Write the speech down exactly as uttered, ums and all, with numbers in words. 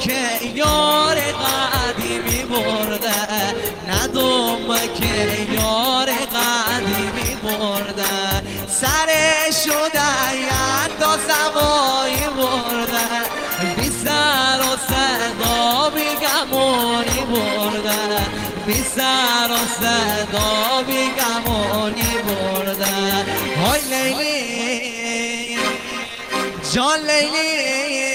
که یار قدیمی برده، ندوم که یار قدیمی برده، سرشو در اندازمایی برده، بی سر و صدا بی گمانی برده، بی سر و صدا بی گمانی برده. های لیلی جان لیلی